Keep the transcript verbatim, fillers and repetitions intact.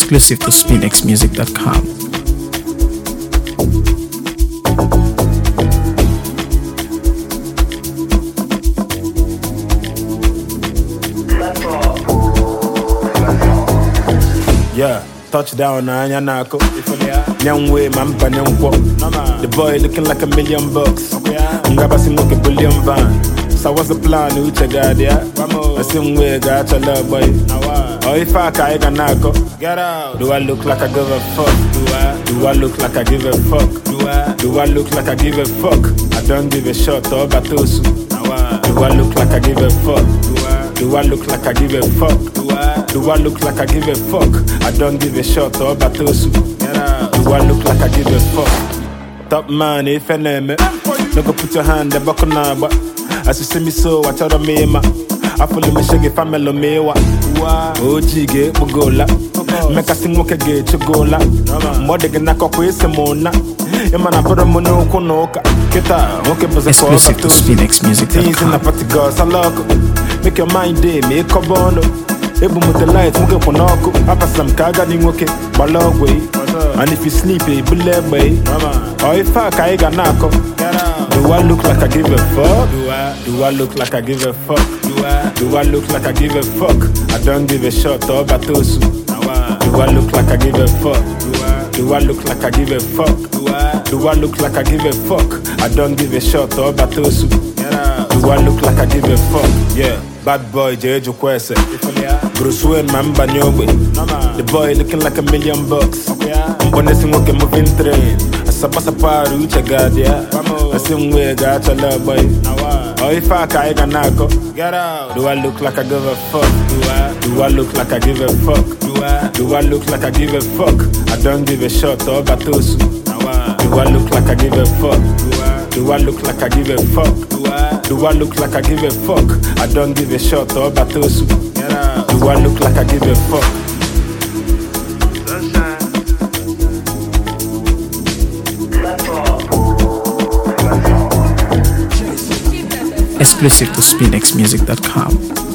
Exclusive to spin x music dot com. Yeah, touchdown anya nako. Young way man panyangwo. The boy looking like a million bucks. Ngaba singoke billion van. So what's the plan uche gadi ya? I sing way gacha love boy. Oh if I kai ganako. Get out. Do I look like I give a fuck? Do I? Do I look like I give a fuck? Do I? Do I look like I give a fuck? I don't give a shot or batosu. Do I look like I give a fuck? Do I? Do I look like I give a fuck? Do I? Do I look like I give a fuck? I don't give a shot or batosu. Do I look like I give a fuck? Top man, if I name it, no go put your hand the buckle now, but as you see me so, I tell me ma. I follow me shaggy family me wa. O G get bugola, make a sing moke get chugola. More de gana ko kwese mona. Emana put a mono konoka. Kita, okay, but Exclusive to spin x music dot things in the com. party girls, I love. Make your mind day, make a bono. Able with the lights, muke konoko. Apa some kaga ni moke, balog way. And if you sleep, it be led way. Or if I kaiga nako. Do I look like I give a fuck? Do I? Do I look like I give a fuck? Do I? Do I look like I give a fuck? I don't give a shot or batosu. Do I look like I give a fuck? Do I? Do I look like I give a fuck? Do I? Do I look like I give a fuck? I don't give a shot or batosu. Do I look like I give a fuck? Yeah, bad boy Jeju Kwese. Bruce Wayne mamba nyogwe. The boy looking like a million bucks. Mbone singoke moving train. Asabasa paru uche gadia. Asimwe gacha love boy. Oh if I kaiga nako. Get out. Do I look like I give a fuck? Do I? Do I look like I give a fuck? Do I? Do I look like I give a fuck? I don't give a shot or batosu. Do I look like I give a fuck? Do I? Do I look like I give a fuck? Do I? Do I look like I give a fuck? I don't give a shot or batosu. Do I look like I give a fuck? Exclusive to spin x music dot com.